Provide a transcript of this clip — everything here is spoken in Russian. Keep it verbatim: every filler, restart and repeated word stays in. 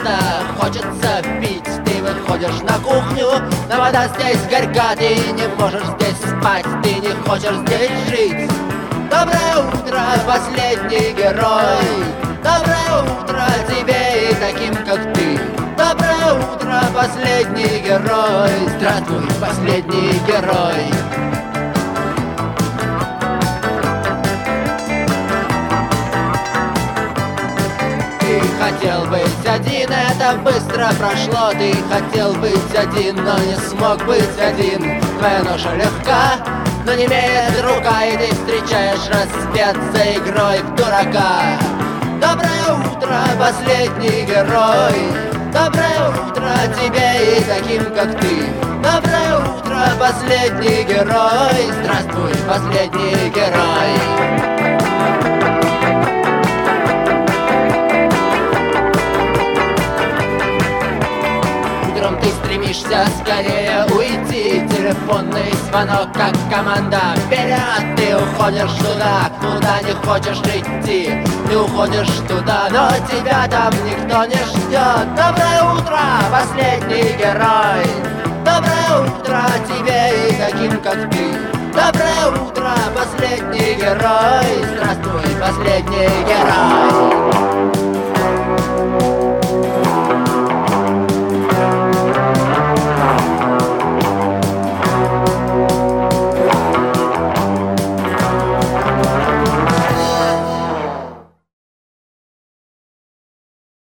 просто хочется пить. Ты выходишь на кухню, но вода здесь горька. Ты не можешь здесь спать, ты не хочешь здесь жить. Доброе утро, последний герой. Доброе утро тебе и таким, как ты. Доброе утро, последний герой. Здравствуй, последний герой. Ты хотел быть один, это быстро прошло. Ты хотел быть один, но не смог быть один. Твоя ноша легка, но не имеет рука. И ты встречаешь рассвет за игрой в дурака. Доброе утро, последний герой. Доброе утро тебе и таким, как ты. Доброе утро, последний герой. Здравствуй, последний герой. Ты стремишься скорее уйти. Телефонный звонок, как команда вперед. Ты уходишь туда, куда не хочешь идти. Ты уходишь туда, но тебя там никто не ждет. Доброе утро, последний герой. Доброе утро тебе и таким, как ты. Доброе утро, последний герой. Здравствуй, последний герой.